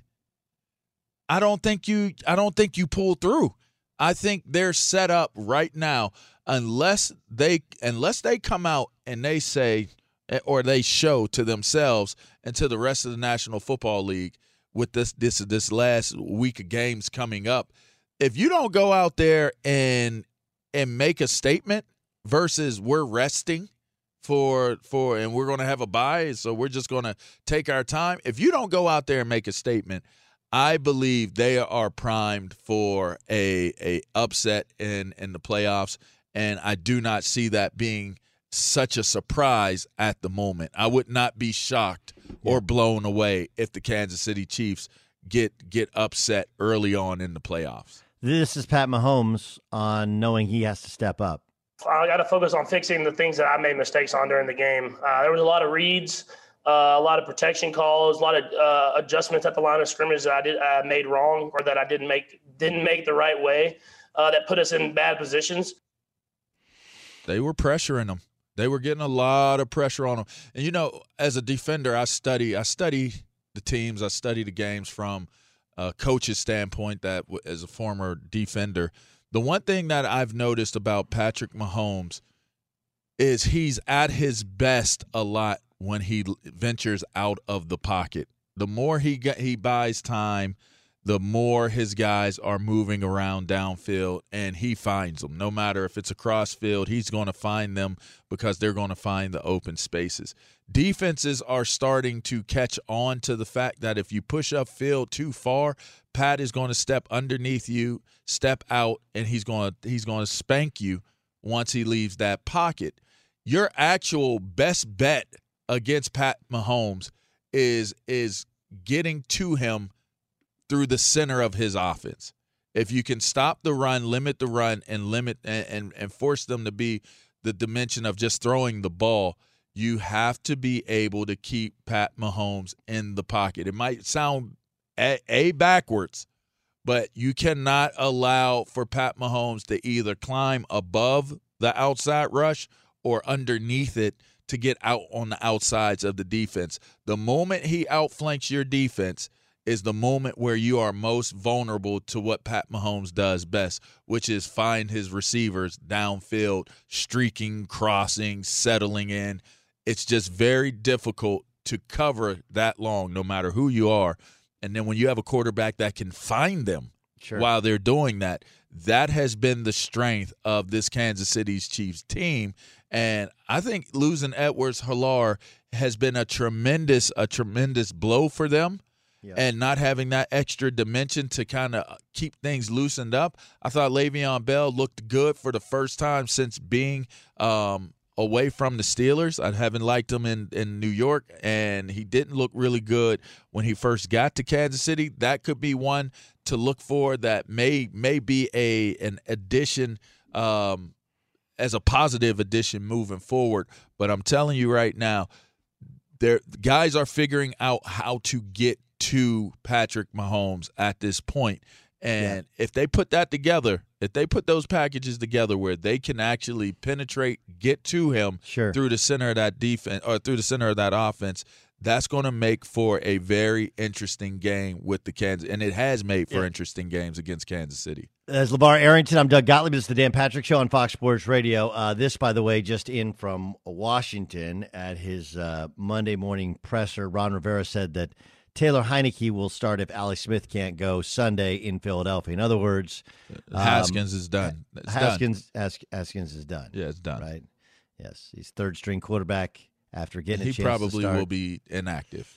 I don't think you I don't think you pull through. I think they're set up right now, unless they unless they come out and they say, or they show to themselves and to the rest of the National Football League with this this this last week of games coming up. If you don't go out there and and make a statement versus we're resting for for and we're going to have a bye, so we're just going to take our time. If you don't go out there and make a statement, I believe they are primed for a a upset in in the playoffs, and I do not see that being such a surprise at the moment. I would not be shocked or blown away if the Kansas City Chiefs get get upset early on in the playoffs. This is Pat Mahomes on knowing he has to step up. I got to focus on fixing the things that I made mistakes on during the game. Uh, there was a lot of reads, uh, a lot of protection calls, a lot of uh, adjustments at the line of scrimmage that I did uh, made wrong, or that I didn't make didn't make the right way, uh, that put us in bad positions. They were pressuring them. They were getting a lot of pressure on them. And you know, as a defender, I study I study the teams, I study the games from a coach's standpoint, that as a former defender, The one thing that I've noticed about Patrick Mahomes is he's at his best a lot when he ventures out of the pocket. The more he get, he buys time, the more his guys are moving around downfield, and he finds them. No matter if it's across field, he's going to find them because they're going to find the open spaces. Defenses are starting to catch on to the fact that if you push upfield too far, Pat is going to step underneath you, step out, and he's going to he's going to spank you once he leaves that pocket. Your actual best bet against Pat Mahomes is is getting to him through the center of his offense. If you can stop the run, limit the run, and limit and, and, and force them to be the dimension of just throwing the ball, you have to be able to keep Pat Mahomes in the pocket. It might sound a, a backwards, but you cannot allow for Pat Mahomes to either climb above the outside rush or underneath it to get out on the outsides of the defense. The moment he outflanks your defense is the moment where you are most vulnerable to what Pat Mahomes does best, which is find his receivers downfield, streaking, crossing, settling in. It's just very difficult to cover that long, no matter who you are. And then when you have a quarterback that can find them sure. while they're doing that, that has been the strength of this Kansas City Chiefs team. And I think losing Edwards-Helaire has been a tremendous, a tremendous blow for them. Yeah. And not having that extra dimension to kind of keep things loosened up. I thought Le'Veon Bell looked good for the first time since being um, away from the Steelers. I haven't liked him in, in New York, and he didn't look really good when he first got to Kansas City. That could be one to look for that may may be a an addition um, as a positive addition moving forward. But I'm telling you right now, there guys are figuring out how to get to Patrick Mahomes at this point. And yeah. if they put that together, if they put those packages together where they can actually penetrate, get to him sure. through the center of that defense or through the center of that offense, that's going to make for a very interesting game with the Kansas. And it has made for yeah. interesting games against Kansas City. As LeVar Arrington, I'm Doug Gottlieb. This is the Dan Patrick Show on Fox Sports Radio. Uh, this, by the way, just in from Washington at his uh, Monday morning presser. Ron Rivera said that Taylor Heineke will start if Alex Smith can't go Sunday in Philadelphia. In other words, um, Haskins is done. It's Haskins, done. Hask, Haskins is done. Yeah, it's done. Right? Yes, he's third string quarterback after getting he a chance probably to start. will be inactive.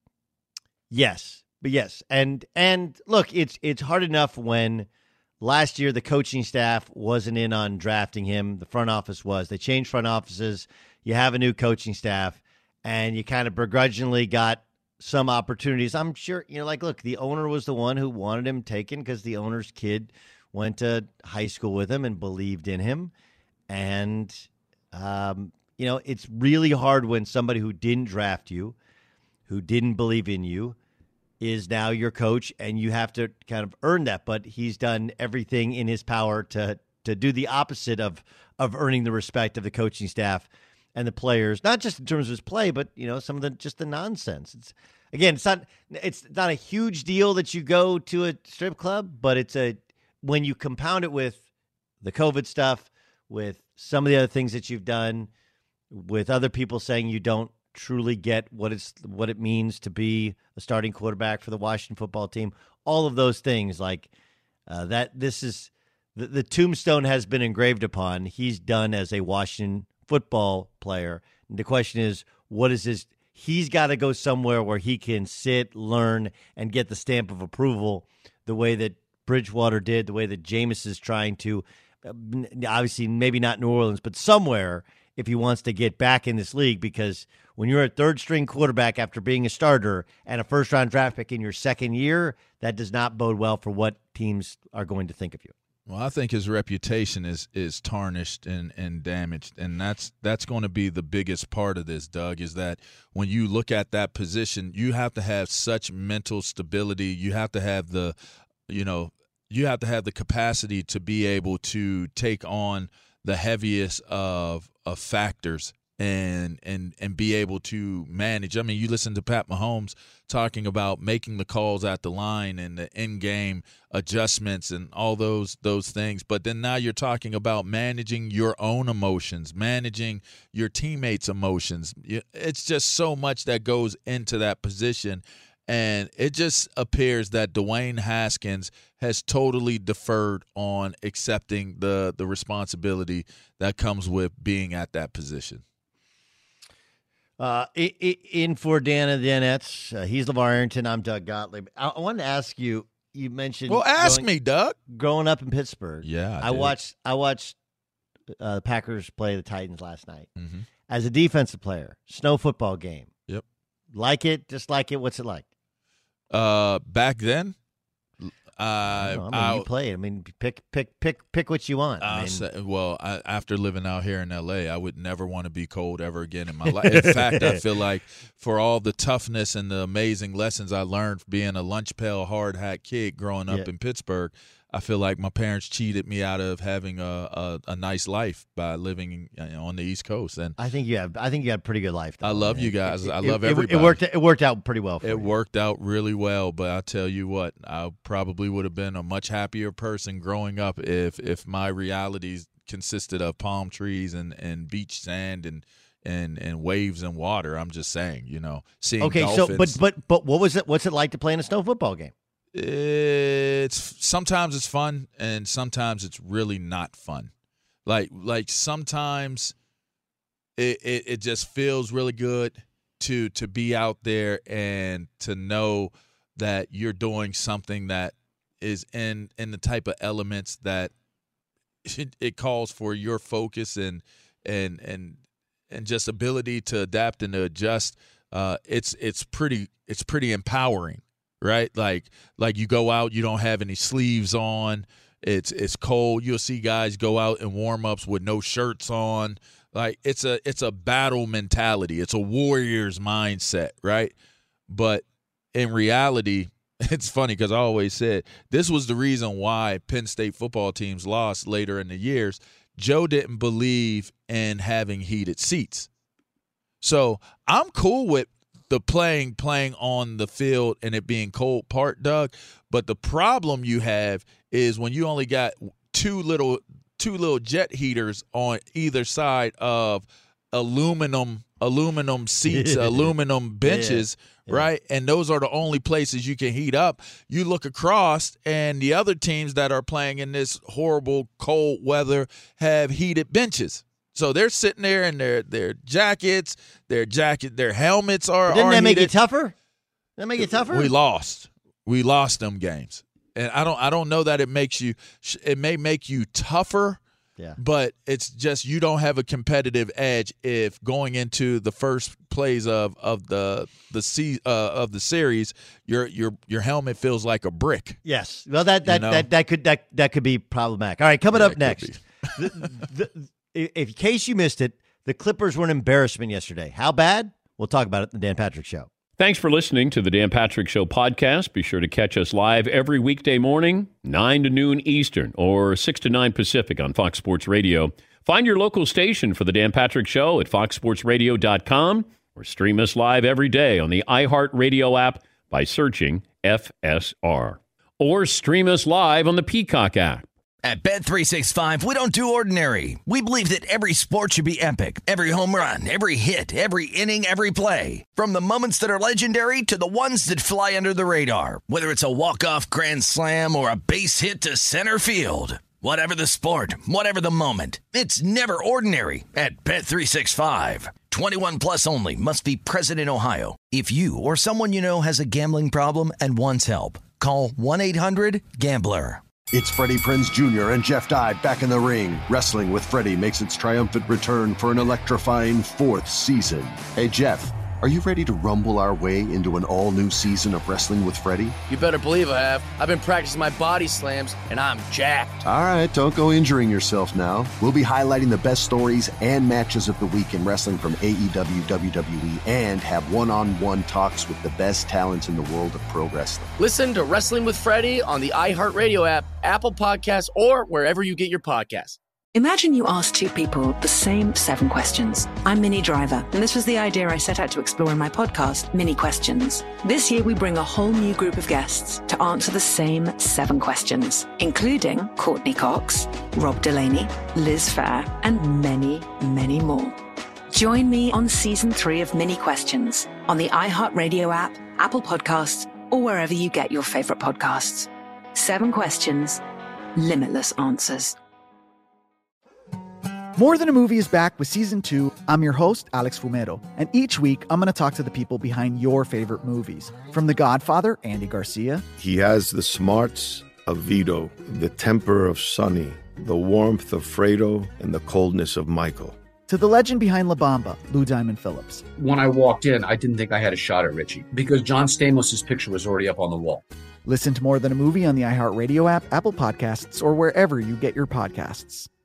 Yes, but yes, and and look, it's it's hard enough when last year the coaching staff wasn't in on drafting him. The front office was. They changed front offices. You have a new coaching staff, and you kind of begrudgingly got some opportunities. I'm sure, you know, like, look, the owner was the one who wanted him taken because the owner's kid went to high school with him and believed in him. And, um, you know, it's really hard when somebody who didn't draft you, who didn't believe in you, is now your coach, and you have to kind of earn that. But he's done everything in his power to to do the opposite of of earning the respect of the coaching staff and the players, not just in terms of his play, but, you know, some of the just the nonsense. It's again, it's not it's not a huge deal that you go to a strip club, but it's a when you compound it with the COVID stuff, with some of the other things that you've done, with other people saying you don't truly get what it's what it means to be a starting quarterback for the Washington football team. All of those things, like uh, that. This is the, the tombstone has been engraved upon. He's done as a Washington football player. And the question is, what is his? He's got to go somewhere where he can sit, learn, and get the stamp of approval, the way that Bridgewater did, the way that Jameis is trying to. Obviously, maybe not New Orleans, but somewhere, if he wants to get back in this league, because when you're a third-string quarterback after being a starter and a first-round draft pick in your second year, that does not bode well for what teams are going to think of you. Well, I think his reputation is is tarnished and, and damaged, and that's that's going to be the biggest part of this, Doug, is that when you look at that position, you have to have such mental stability. You have to have the, you know, you have to have the capacity to be able to take on the heaviest of of factors and and and be able to manage. I mean, you listen to Pat Mahomes talking about making the calls at the line and the in-game adjustments and all those those things. But then now you're talking about managing your own emotions, managing your teammates' emotions. It's just so much that goes into that position. And it just appears that Dwayne Haskins has totally deferred on accepting the the responsibility that comes with being at that position. Uh, in for Dan and the Danettes, uh, he's LeVar Arrington. I'm Doug Gottlieb. I, I wanted to ask you. You mentioned. Well, ask growing, me, Doug. Growing up in Pittsburgh, yeah, I, I did. watched. I watched uh, the Packers play the Titans last night. Mm-hmm. As a defensive player, snow football game. Yep. Like it, dislike it. What's it like? Uh, back then, uh, I, know, I mean, I, you played. I mean, pick, pick, pick, pick what you want. I mean, say, well, I, after living out here in L A, I would never want to be cold ever again in my life. In fact, I feel like for all the toughness and the amazing lessons I learned being a lunch pail, hard hat kid growing up yeah. in Pittsburgh, I feel like my parents cheated me out of having a, a, a nice life by living you know, on the East Coast. And I think you have. I think you had a pretty good life. Though, I love man. you guys. It, I love it, everybody. It worked. It worked out pretty well. For it you. worked out really well. But I tell you what, I probably would have been a much happier person growing up if if my realities consisted of palm trees and, and beach sand and. And, and waves and water. I'm just saying, you know, seeing okay. dolphins. So, but but but what was it? What's it like to play in a snow football game? It's sometimes it's fun and sometimes it's really not fun. Like like sometimes it, it, it just feels really good to to be out there and to know that you're doing something that is in in the type of elements that it, it calls for your focus and and and and just ability to adapt and to adjust. Uh, it's it's pretty it's pretty empowering. Right, like like you go out, you don't have any sleeves on. It's it's cold. You'll see guys go out in warm-ups with no shirts on. Like it's a it's a battle mentality. It's a warrior's mindset, right? But in reality, it's funny because I always said this was the reason why Penn State football teams lost later in the years. Joe didn't believe in having heated seats, so I'm cool with the playing playing on the field and it being cold part, Doug. But the problem you have is when you only got two little two little jet heaters on either side of aluminum aluminum seats, aluminum benches, yeah. Yeah. right? And those are the only places you can heat up. You look across and the other teams that are playing in this horrible cold weather have heated benches. So they're sitting there in their, their jackets, their jacket, their helmets are. But didn't are that make heated. it tougher? Didn't that make it tougher? We lost. We lost them games, and I don't. I don't know that it makes you. It may make you tougher. Yeah. But it's just you don't have a competitive edge if going into the first plays of of the the se- uh, of the series, your your your helmet feels like a brick. Yes. Well, that that you know? that, that could that that could be problematic. All right, coming Yeah, up next. the, the, in case you missed it, the Clippers were an embarrassment yesterday. How bad? We'll talk about it in the Dan Patrick Show. Thanks for listening to the Dan Patrick Show podcast. Be sure to catch us live every weekday morning, nine to noon Eastern or six to nine Pacific on Fox Sports Radio. Find your local station for the Dan Patrick Show at fox sports radio dot com or stream us live every day on the iHeartRadio app by searching F S R. Or stream us live on the Peacock app. At Bet three sixty-five, we don't do ordinary. We believe that every sport should be epic. Every home run, every hit, every inning, every play. From the moments that are legendary to the ones that fly under the radar. Whether it's a walk-off grand slam or a base hit to center field. Whatever the sport, whatever the moment. It's never ordinary at Bet three sixty-five. twenty-one plus only. Must be present in Ohio. If you or someone you know has a gambling problem and wants help, call one eight hundred gambler. It's Freddie Prinze Junior and Jeff Dye back in the ring. Wrestling with Freddie makes its triumphant return for an electrifying fourth season. Hey, Jeff, are you ready to rumble our way into an all-new season of Wrestling with Freddie? You better believe I have. I've been practicing my body slams, and I'm jacked. All right, don't go injuring yourself now. We'll be highlighting the best stories and matches of the week in wrestling from A E W, W W E, and have one-on-one talks with the best talents in the world of pro wrestling. Listen to Wrestling with Freddie on the iHeartRadio app, Apple Podcasts, or wherever you get your podcasts. Imagine you ask two people the same seven questions. I'm Minnie Driver, and this was the idea I set out to explore in my podcast, Mini Questions. This year, we bring a whole new group of guests to answer the same seven questions, including Courtney Cox, Rob Delaney, Liz Phair, and many, many more. Join me on season three of Mini Questions on the iHeartRadio app, Apple Podcasts, or wherever you get your favorite podcasts. Seven questions, limitless answers. More Than a Movie is back with season two. I'm your host, Alex Fumero, and each week I'm going to talk to the people behind your favorite movies. From The Godfather, Andy Garcia. He has the smarts of Vito, the temper of Sonny, the warmth of Fredo, and the coldness of Michael. To the legend behind La Bamba, Lou Diamond Phillips. When I walked in, I didn't think I had a shot at Richie because John Stamos' picture was already up on the wall. Listen to More Than a Movie on the iHeartRadio app, Apple Podcasts, or wherever you get your podcasts.